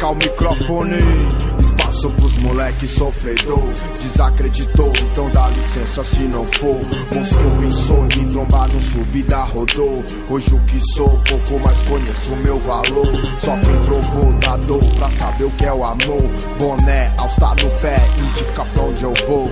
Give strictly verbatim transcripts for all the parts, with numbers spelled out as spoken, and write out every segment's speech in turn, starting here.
tacar o microfone. Espaço pros moleque sofredor. Desacreditou, então dá licença se não for. Moscou insone, trombar no subida rodou. Hoje o que sou, pouco mais conheço o meu valor. Só quem provou dá dor pra saber o que é o amor. Boné, all-star no pé, indica pra onde eu vou.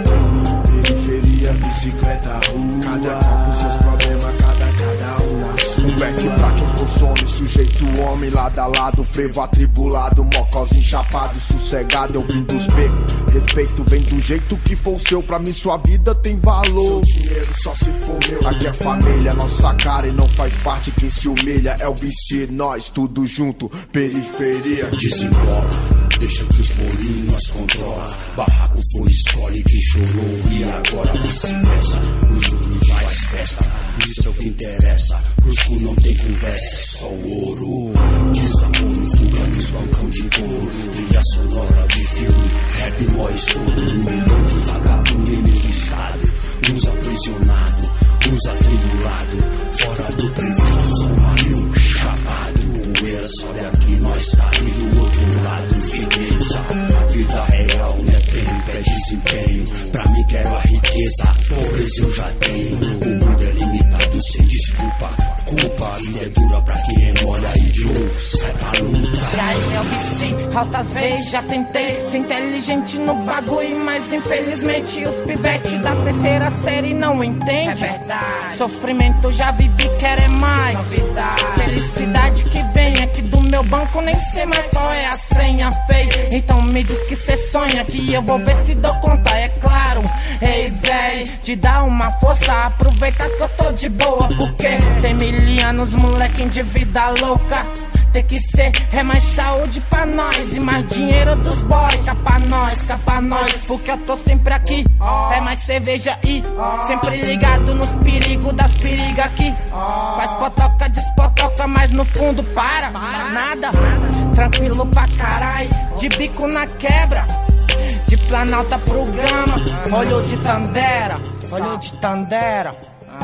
Periferia, bicicleta, rua. Cada qual com seus problemas, cada, cada um na sua. Um back pra quem consome, sujeito homem. Lado a lado, frevo atribulado. Mocós enchapado, sossegado, eu vim dos becos. Respeito vem do jeito que for o seu. Pra mim sua vida tem valor. Seu dinheiro só se for meu. Aqui é família, nossa cara e não faz parte quem se humilha. É o B C, nós, tudo junto, periferia. Desembola, deixa que os bolinhos nós controla. Barraco foi escolhe quem chorou. E agora vice-versa. Os unos faz festa, isso é o que interessa. Pros cu não tem conversa, é só ouro. Desaforo, fuga nos balcão de couro. Trilha sonora de filme, rap mó estouro. Um milhão de vagabundos do estado. Uns aprisionados, uns atribulados. Fora do previsto, sumário, chapado. Poeira sobe aqui, nós tá ali do outro lado. Firmeza, vida real, né? Tempo é desempenho. Pra mim quero a riqueza, pobreza eu já tenho. O mundo é limitado, sem desculpa. Culpa, ilha é dura pra quem é mole aí de um. Sai pra luta. E aí eu vi altas vezes já tentei ser inteligente no bagulho, mas infelizmente os pivetes da terceira série não entendem. É verdade. Sofrimento já vivi, querer mais. Novidade. Felicidade que vem aqui do meu banco, nem sei mais qual é a senha, feio. Então me diz que cê sonha, que eu vou ver se dou conta, é claro. Ei, véi, te dá uma força, aproveita que eu tô de boa, porque tem mil anos, moleque de vida louca. Tem que ser, é mais saúde pra nós e mais dinheiro dos boy. Cá pra nós, cá pra nós, porque eu tô sempre aqui. É mais cerveja e sempre ligado nos perigos das perigas aqui. Faz potoca, despotoca, mas no fundo para, nada. Tranquilo pra carai, de bico na quebra. De Planalta pro Gama, olho de Tandera, olho de Tandera.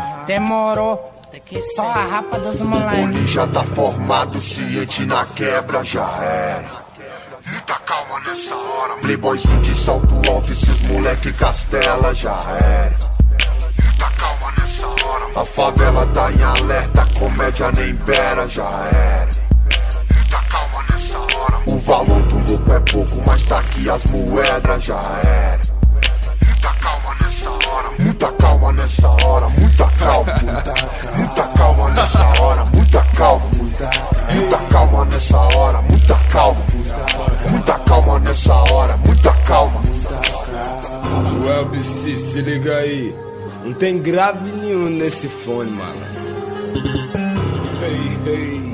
Demorou. Só a rapa dos moleques. O bolinho já tá formado, ciente na quebra, já era. Muita calma nessa hora. Playboyzinho de salto alto, esses moleque castela, já era. Muita calma nessa hora. A favela tá em alerta, comédia nem beira, já era. Muita calma nessa hora. O valor do louco é pouco, mas tá aqui as moedas, já era. Muita calma nessa hora, muita calma nessa hora, muita calma, muita calma nessa hora, muita calma, muita calma nessa hora, muita calma, muita calma nessa hora, muita calma. O L B C, se liga aí, não tem grave nenhum nesse fone, mano. Hey, hey.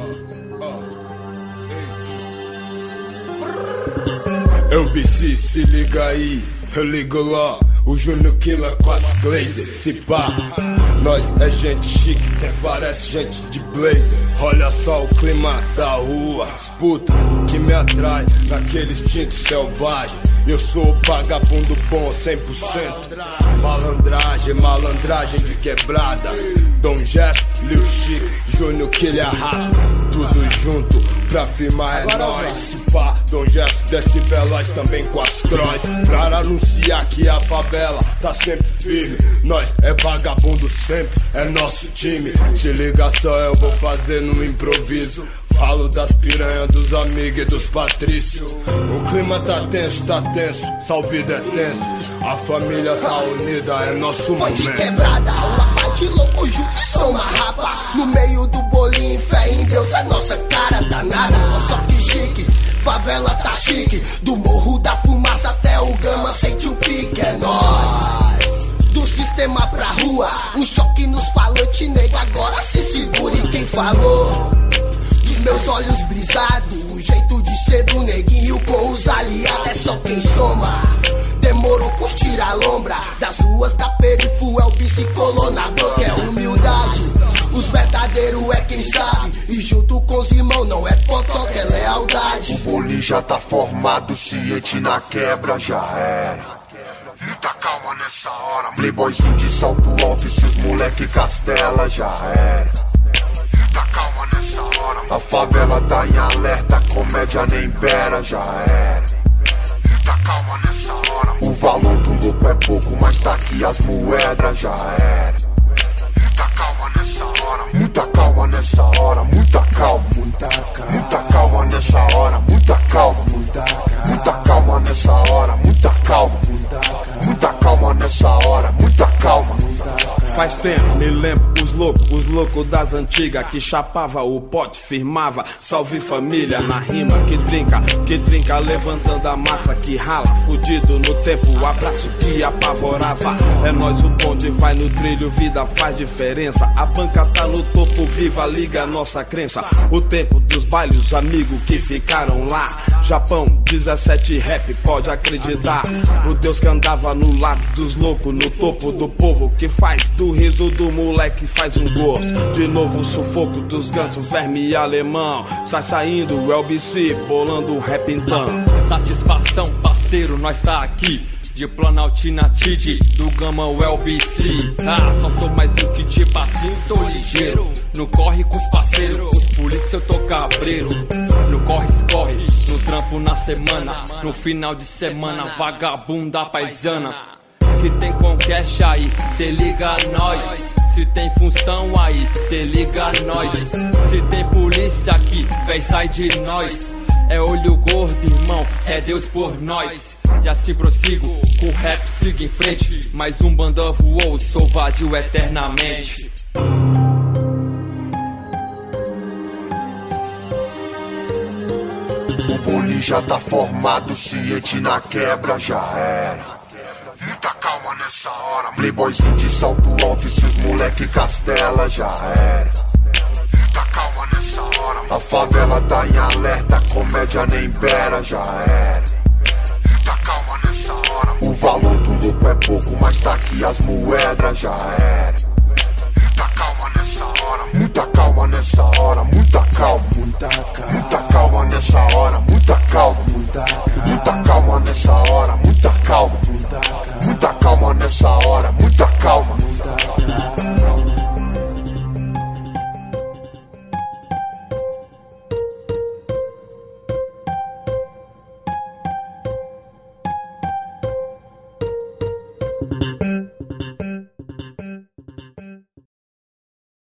L B C, se liga aí, eu ligo lá. O Júnior Killer com as Glazer, se pá. Nós é gente chique, até parece gente de blazer. Olha só o clima da rua, as putas que me atrai naquele instinto selvagem. Eu sou vagabundo bom, cem por cento. Malandragem, malandragem de quebrada. Dom Gesto, Lil Chico, Júnior Killer Rap. Tudo junto pra firmar é nóis. Se pá, Dom Gesto desce veloz também com as cross. Pra anunciar que a favela tá sempre firme. Nós é vagabundo sempre, é nosso time. Se liga só, eu vou fazer no improviso. Falo das piranhas, dos amigos e dos patrícios. O clima tá tenso, tá tenso, salvido é tenso. A família tá unida, é nosso foi momento. Foi de quebrada, uma parte louco, junto e sou uma rapa. No meio do bolinho, fé em Deus, é nossa cara danada. Só que chique, favela tá chique. Do morro da fumaça até o Gama, sente o pique, é nóis. Do sistema pra rua, um choque nos falantes, nega, agora se segure quem falou. Meus olhos brisados, o jeito de ser do neguinho com os aliados é só quem soma. Demorou curtir a lombra das ruas da periferia, o bice colou na boca, é humildade. Os verdadeiros é quem sabe, e junto com os irmãos não é potoca, é lealdade. O bolinho já tá formado, ciente na quebra, já era. Muita calma nessa hora. Playboyzinho de salto alto, esses moleque castela, já era. Muita calma nessa hora. hora. A favela tá em alerta, comédia nem pera, já era. Muita calma nessa hora. O valor do louco é pouco, mas tá aqui as moedas, já era. Muita calma nessa hora. Muita calma nessa hora. Muita calma. Muita calma. Muita calma nessa hora. Muita calma. Muita calma nessa hora. Muita calma. Muita calma nessa hora. Muita calma. Faz tempo, me lembro, os loucos, os loucos das antigas, que chapava o pote, firmava, salve família na rima, que trinca, que trinca, levantando a massa, que rala, fudido no tempo, o abraço que apavorava. É nós, o bonde vai no trilho, vida faz diferença, a banca tá no topo, viva, liga nossa crença. O tempo dos bailes, os amigos que ficaram lá, Japão, dezessete rap, pode acreditar. O Deus que andava no lado dos loucos, no topo do povo, que faz do riso do moleque faz um gosto. De novo o sufoco dos gansos, verme alemão. Sai saindo o L B C, bolando o rap então. Satisfação, parceiro, nós tá aqui. De Planaltina Tide, do Gama o L B C. Ah, só sou mais um que de passinho, tô ligeiro. No corre com os parceiros, os polícia eu tô cabreiro. No corre, escorre, no trampo na semana. No final de semana, vagabunda paisana. Se tem com cash aí, cê liga a nós. Se tem função aí, cê liga a nós. Se tem polícia aqui, véi, sai de nós. É olho gordo, irmão, é Deus por nós. E assim prossigo, com o rap sigo em frente. Mais um banda voou, sou vadio eternamente. O boli já tá formado, ciente na quebra, já era. Muita calma nessa hora. Playboyzinho de salto alto e seus moleque castela, já era. Muita calma nessa hora. A favela tá em alerta, comédia nem pera, já era. Muita calma nessa hora. O valor do louco é pouco, mas tá aqui as moedas, já era. Muita calma nessa hora. Muita calma nessa hora. Muita calma. Muita calma. Muita calma nessa hora. Muita calma. Muita calma nessa hora. Muita calma. Muita calma nessa hora.